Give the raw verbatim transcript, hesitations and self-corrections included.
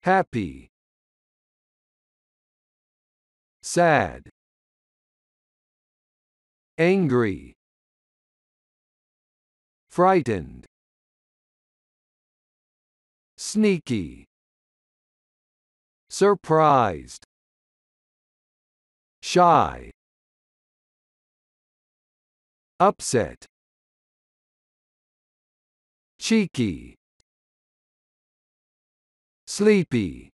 happy, sad, angry, frightened, sneaky, surprised, shy, upset, cheeky, sleepy,